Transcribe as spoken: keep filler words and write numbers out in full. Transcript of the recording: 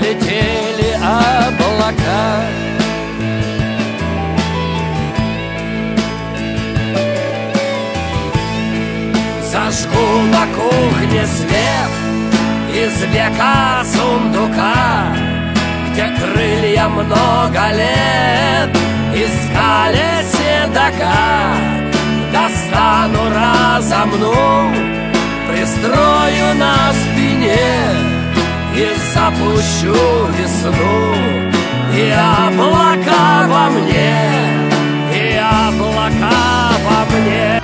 летели облака. Зажгу на кухне свет из века сундука, где крылья много лет искали седока. Достану, разомну, пристрою на спине и запущу весну. И облака во мне, и облака во мне.